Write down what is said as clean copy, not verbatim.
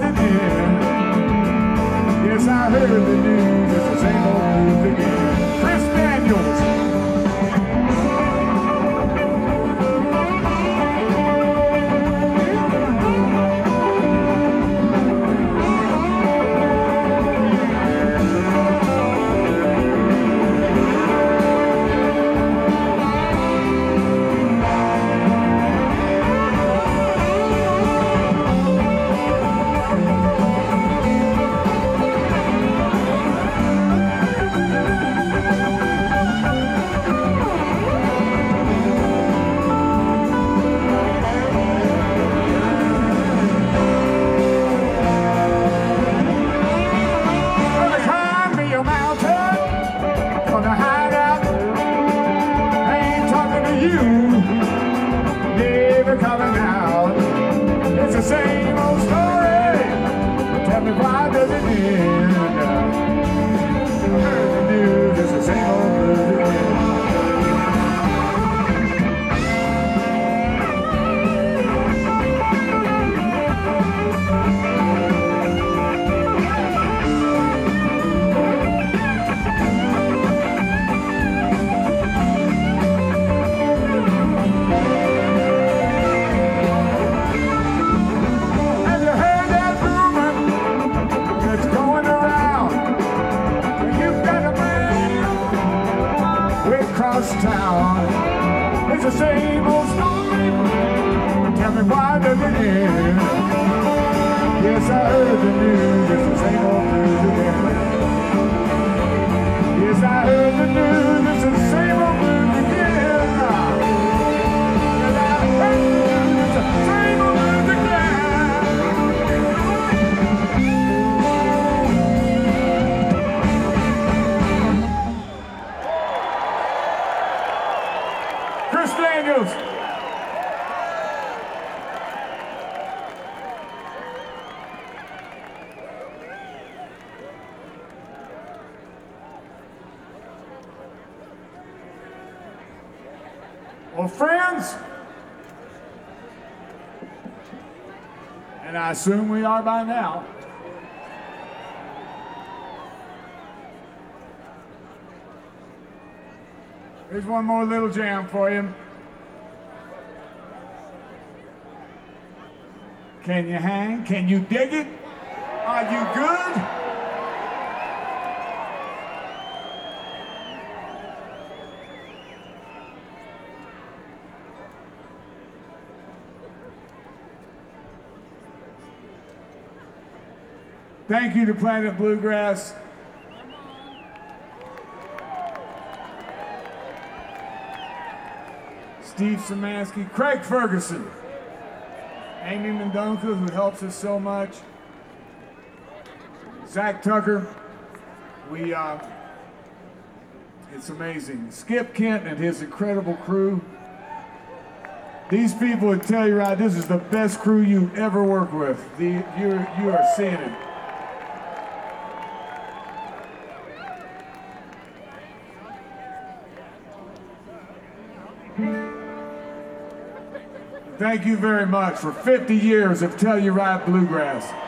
doesn't end. Yes, I heard the news, it's the same old news again. Chris Daniels. Town. It's the same old story. Tell me why does it end? Yes, I heard the news. It's the same old news again. Yes, I heard the news. It's the same old news again. Yes, I heard the news. It's the same old news again. Chris Daniels. Well, friends, and I assume we are by now, here's one more little jam for you. Can you hang? Can you dig it? Are you good? Thank you to Planet Bluegrass. Steve Szymanski, Craig Ferguson, Amy Mendonca, who helps us so much, Zach Tucker. It's amazing. Skip Kent and his incredible crew. These people would tell you, right, this is the best crew you've ever worked with. You are seeing it. Thank you very much for 50 years of Telluride Bluegrass.